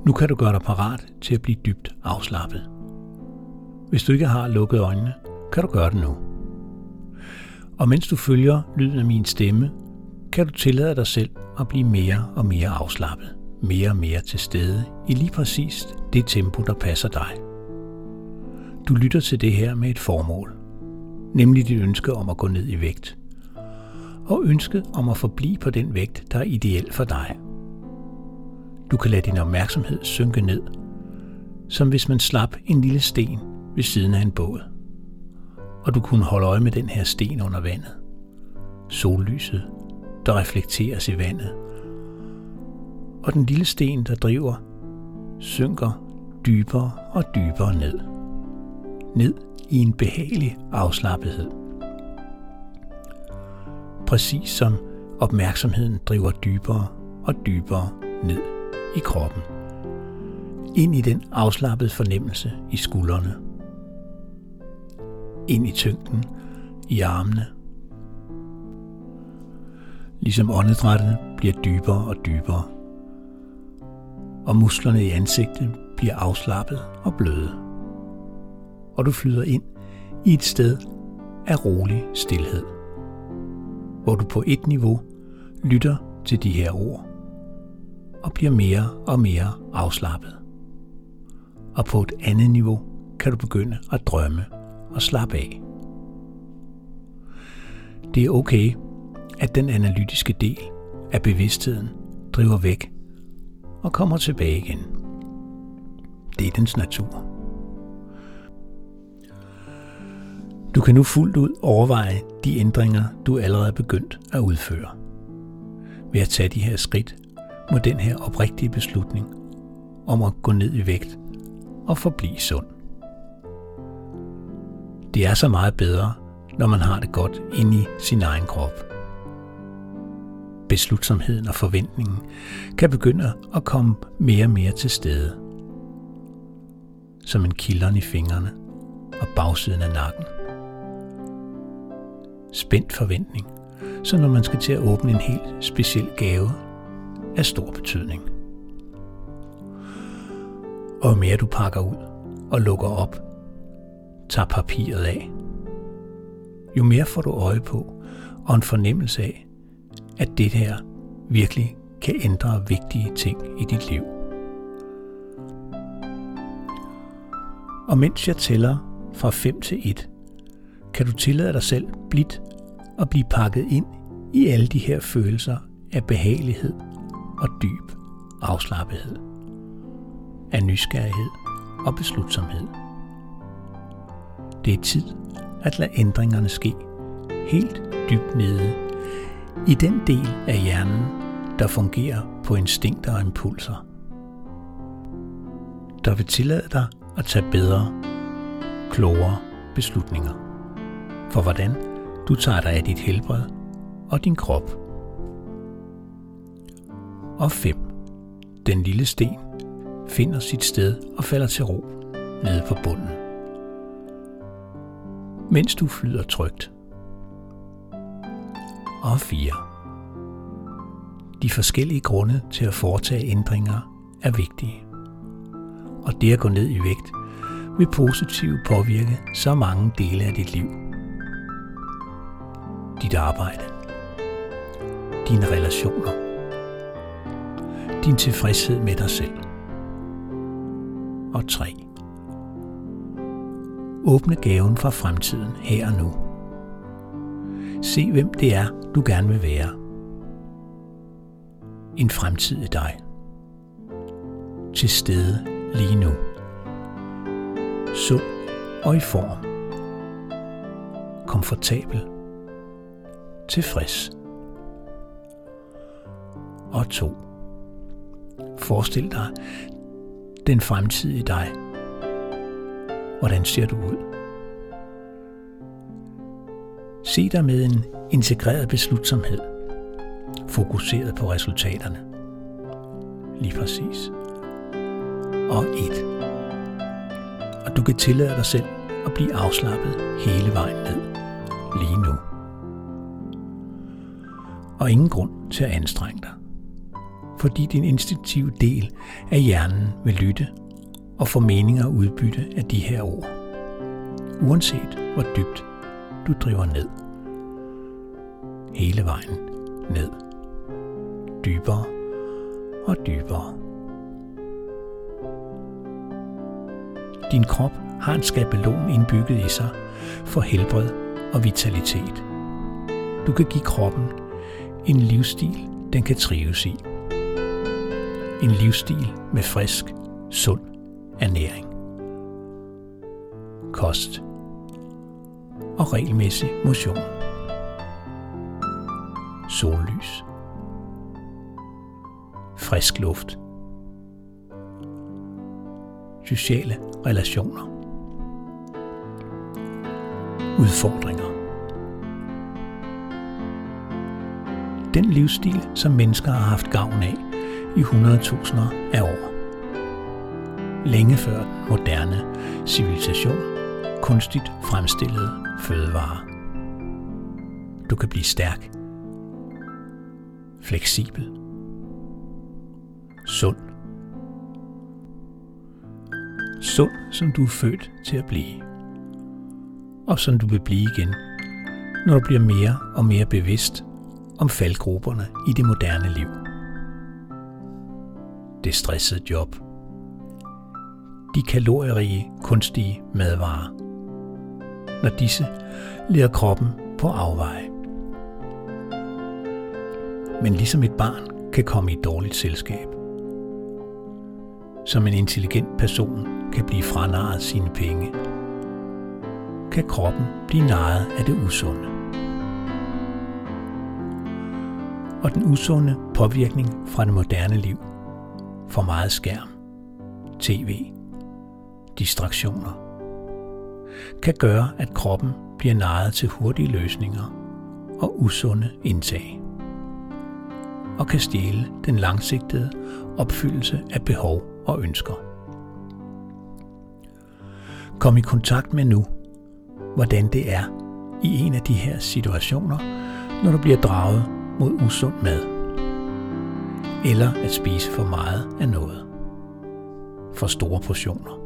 Nu kan du gøre dig parat til at blive dybt afslappet. Hvis du ikke har lukket øjnene, kan du gøre det nu. Og mens du følger lyden af min stemme, kan du tillade dig selv at blive mere og mere afslappet, mere og mere til stede i lige præcis det tempo, der passer dig. Du lytter til det her med et formål, nemlig dit ønske om at gå ned i vægt, og ønsket om at forblive på den vægt, der er ideel for dig. Du kan lade din opmærksomhed synke ned, som hvis man slap en lille sten ved siden af en båd. Og du kunne holde øje med den her sten under vandet. Sollyset, der reflekteres i vandet. Og den lille sten, der driver, synker dybere og dybere ned. Ned i en behagelig afslappethed. Præcis som opmærksomheden driver dybere og dybere ned i kroppen. Ind i den afslappede fornemmelse i skuldrene. Ind i tyngden i armene. Ligesom åndedrættet bliver dybere og dybere. Og musklerne i ansigtet bliver afslappet og bløde. Og du flyder ind i et sted af rolig stilhed. Hvor du på et niveau lytter til de her ord. Og bliver mere og mere afslappet. Og på et andet niveau kan du begynde at drømme og slappe af. Det er okay, at den analytiske del af bevidstheden driver væk og kommer tilbage igen. Det er dens natur. Du kan nu fuldt ud overveje de ændringer, du allerede er begyndt at udføre. Ved at tage de her skridt mod den her oprigtige beslutning om at gå ned i vægt og forblive sund. Det er så meget bedre, når man har det godt inde i sin egen krop. Beslutsomheden og forventningen kan begynde at komme mere og mere til stede. Som en kildren i fingrene og bagsiden af nakken. Spændt forventning, så når man skal til at åbne en helt speciel gave af stor betydning. Og jo mere du pakker ud og lukker op, tager papiret af, jo mere får du øje på og en fornemmelse af, at det her virkelig kan ændre vigtige ting i dit liv. Og mens jeg tæller fra 5 til 1, kan du tillade dig selv blidt at blive pakket ind i alle de her følelser af behagelighed og dyb afslappethed, af nysgerrighed og beslutsomhed. Det er tid at lade ændringerne ske helt dybt nede i den del af hjernen, der fungerer på instinkter og impulser, der vil tillade dig at tage bedre, klogere beslutninger for hvordan du tager dig af dit helbred og din krop. Og 5. Den lille sten finder sit sted og falder til ro nede på bunden, mens du flyder trygt. Og 4. De forskellige grunde til at foretage ændringer er vigtige, og det at gå ned i vægt vil positivt påvirke så mange dele af dit liv. Dit arbejde, dine relationer, din tilfredshed med dig selv. Og 3. Åbne gaven fra fremtiden her og nu. Se hvem det er, du gerne vil være. En fremtidig dig. Til stede lige nu. Sund og i form. Komfortabel. Tilfreds. Og 2. Forestil dig den fremtidige dig. Hvordan ser du ud? Se dig med en integreret beslutsomhed, fokuseret på resultaterne. Lige præcis. Og 1. Og du kan tillade dig selv at blive afslappet hele vejen ned, lige nu. Og ingen grund til at anstrenge dig, fordi din instinktive del af hjernen vil lytte og få mening og udbytte af de her ord, uanset hvor dybt du driver ned. Hele vejen ned. Dybere og dybere. Din krop har en skabelon indbygget i sig for helbred og vitalitet. Du kan give kroppen en livsstil, den kan trives i. En livsstil med frisk, sund ernæring, kost og regelmæssig motion. Sollys, frisk luft, sociale relationer, udfordringer. Den livsstil, som mennesker har haft gavn af i 100.000 af år. Længe før den moderne civilisation kunstigt fremstillede fødevarer. Du kan blive stærk, fleksibel, sund. Sund, som du er født til at blive. Og som du vil blive igen, når du bliver mere og mere bevidst om faldgrupperne i det moderne liv. Det stressede job. De kalorierige, kunstige madvarer. Når disse leder kroppen på afveje. Men ligesom et barn kan komme i dårligt selskab, som en intelligent person kan blive franarret sine penge, kan kroppen blive narret af det usunde. Og den usunde påvirkning fra det moderne liv, for meget skærm, tv, distraktioner, kan gøre, at kroppen bliver narret til hurtige løsninger og usunde indtag, og kan stjæle den langsigtede opfyldelse af behov og ønsker. Kom i kontakt med nu, hvordan det er i en af de her situationer, når du bliver draget mod usund mad, eller at spise for meget af noget, for store portioner.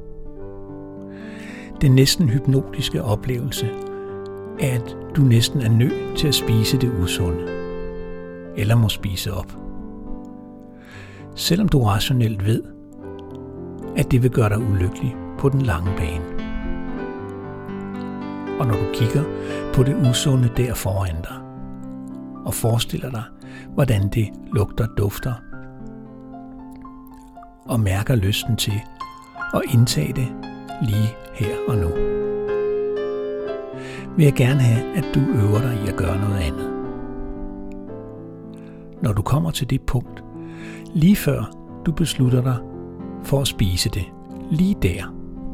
Den næsten hypnotiske oplevelse er, at du næsten er nødt til at spise det usunde, eller må spise op. Selvom du rationelt ved, at det vil gøre dig ulykkelig på den lange bane. Og når du kigger på det usunde der foran dig, og forestiller dig, hvordan det lugter og dufter, og mærker lysten til at indtage det lige her og nu, vil jeg gerne have, at du øver dig i at gøre noget andet. Når du kommer til det punkt, lige før du beslutter dig for at spise det, lige der,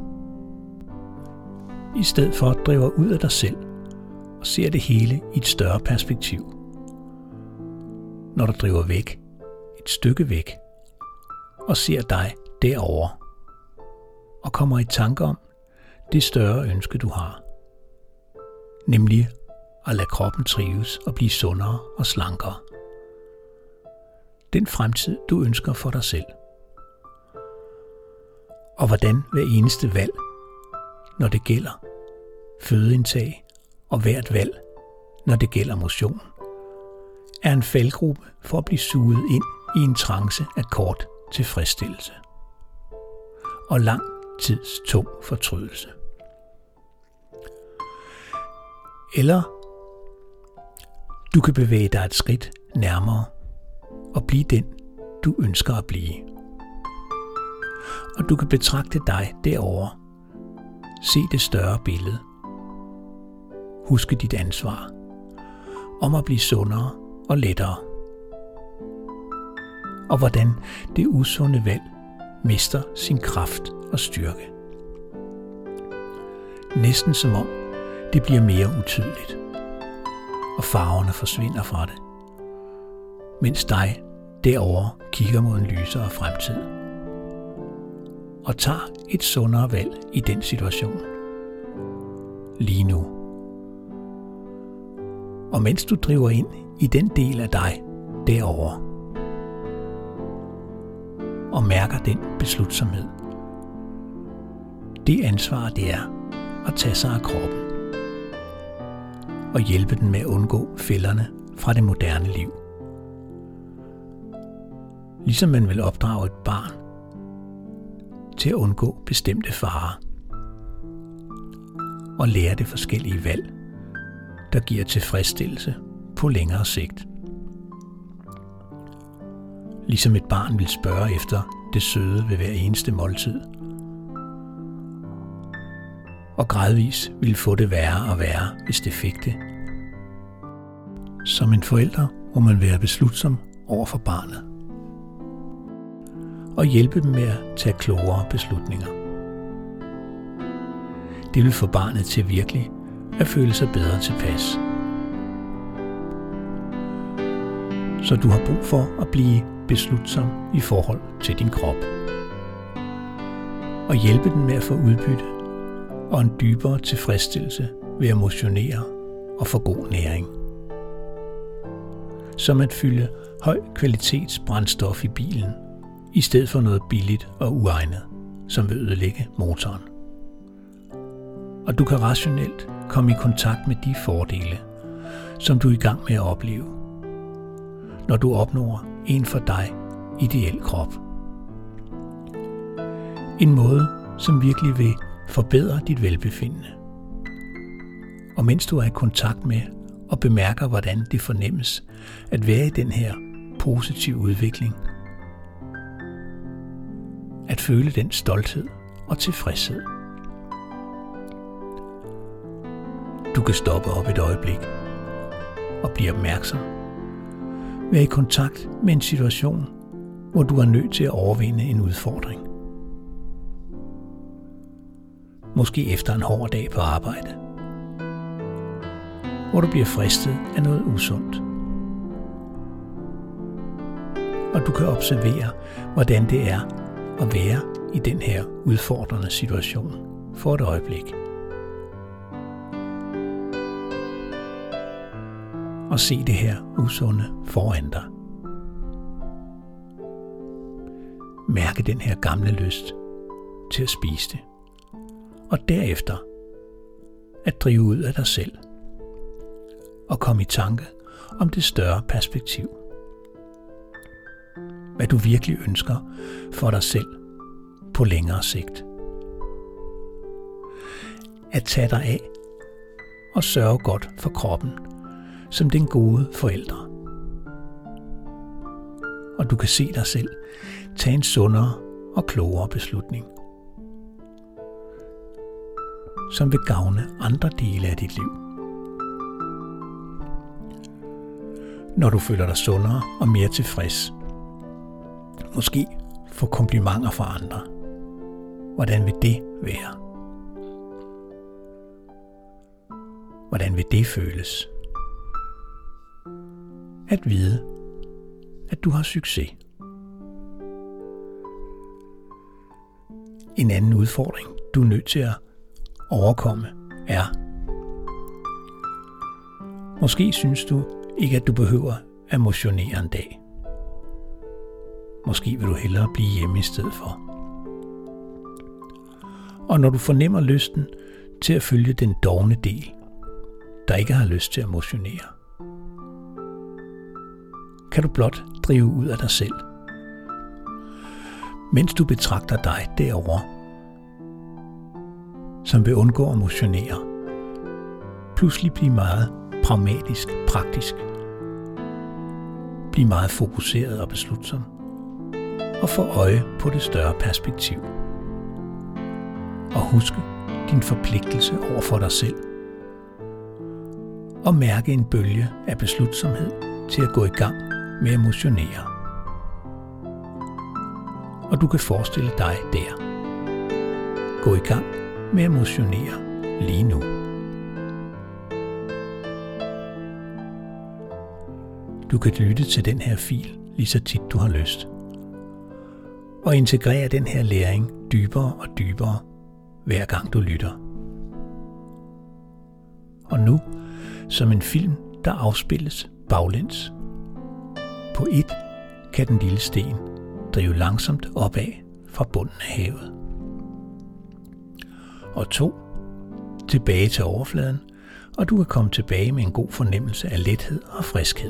i stedet for at drive ud af dig selv og ser det hele i et større perspektiv. Når du driver væk, et stykke væk, og ser dig derovre, og kommer i tanke om det større ønske, du har, nemlig at lade kroppen trives og blive sundere og slankere. Den fremtid, du ønsker for dig selv. Og hvordan hver eneste valg, når det gælder fødeindtag, og hvert valg, når det gælder motion, er en faldgruppe for at blive suget ind i en trance af kort tilfredsstillelse og lang tids tung fortrydelse. Eller du kan bevæge dig et skridt nærmere og blive den, du ønsker at blive. Og du kan betragte dig derovre, se det større billede, huske dit ansvar om at blive sundere og lettere, og hvordan det usunde valg mister sin kraft og styrke. Næsten som om det bliver mere utydeligt, og farverne forsvinder fra det, mens dig derovre kigger mod en lysere fremtid, og tager et sundere valg i den situation. Lige nu. Og mens du driver ind i den del af dig derovre, og mærker den beslutsomhed. Det ansvar, det er at tage sig af kroppen og hjælpe den med at undgå fælderne fra det moderne liv. Ligesom man vil opdrage et barn til at undgå bestemte farer og lære det forskellige valg, der giver tilfredsstillelse på længere sigt. Ligesom et barn vil spørge efter det søde ved hver eneste måltid, og gradvis vil få det værre og værre, hvis det fik det. Som en forælder må man være beslutsom over for barnet og hjælpe dem med at tage klogere beslutninger. Det vil få barnet til virkelig at føle sig bedre tilpas. Så du har brug for at blive beslutsom i forhold til din krop og hjælpe den med at få udbytte og en dybere tilfredsstillelse ved at motionere og få god næring. Som at fylde høj kvalitets brændstof i bilen, i stedet for noget billigt og uegnet, som vil ødelægge motoren. Og du kan rationelt komme i kontakt med de fordele, som du er i gang med at opleve, når du opnår en for dig ideel krop. En måde, som virkelig vil forbedre dit velbefindende. Og mens du er i kontakt med og bemærker, hvordan det fornemmes at være i den her positive udvikling, at føle den stolthed og tilfredshed. Du kan stoppe op et øjeblik og blive opmærksom. Vær i kontakt med en situation, hvor du er nødt til at overvinde en udfordring. Måske efter en hård dag på arbejde, hvor du bliver fristet af noget usundt. Og du kan observere, hvordan det er at være i den her udfordrende situation for et øjeblik. Og se det her usunde foran dig. Mærke den her gamle lyst til at spise det. Og derefter at drive ud af dig selv og komme i tanke om det større perspektiv. Hvad du virkelig ønsker for dig selv på længere sigt. At tage dig af og sørge godt for kroppen som den gode forældre. Og du kan se dig selv tage en sundere og klogere beslutning, som vil gavne andre dele af dit liv. Når du føler dig sundere og mere tilfreds, måske få komplimenter fra andre, hvordan vil det være? Hvordan vil det føles? At vide, at du har succes. En anden udfordring, du er nødt til at overkomme, er: måske synes du ikke, at du behøver at motionere en dag. Måske vil du hellere blive hjemme i stedet for. Og når du fornemmer lysten til at følge den dovne del, der ikke har lyst til at motionere, kan du blot drive ud af dig selv, mens du betragter dig derovre, som vil undgå at motionere, pludselig blive meget pragmatisk, praktisk, blive meget fokuseret og beslutsom, og få øje på det større perspektiv. Og huske din forpligtelse over for dig selv, og mærke en bølge af beslutsomhed til at gå i gang med at motionere. Og du kan forestille dig der. Gå i gang med at motionere lige nu. Du kan lytte til den her fil lige så tit du har lyst. Og integrere den her læring dybere og dybere, hver gang du lytter. Og nu, som en film, der afspilles baglæns. På 1 kan den lille sten drive langsomt opad fra bunden af havet. Og 2. Tilbage til overfladen, og du kan komme tilbage med en god fornemmelse af lethed og friskhed.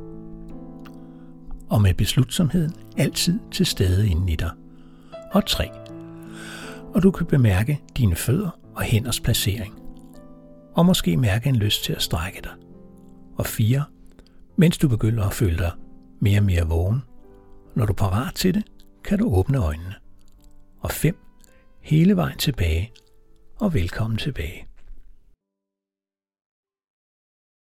Og med beslutsomheden altid til stede inden i dig. Og 3. Og du kan bemærke dine fødder og hænders placering. Og måske mærke en lyst til at strække dig. Og 4. Mens du begynder at føle dig mere og mere vågen. Når du er parat til det, kan du åbne øjnene. Og 5. Hele vejen tilbage, og velkommen tilbage.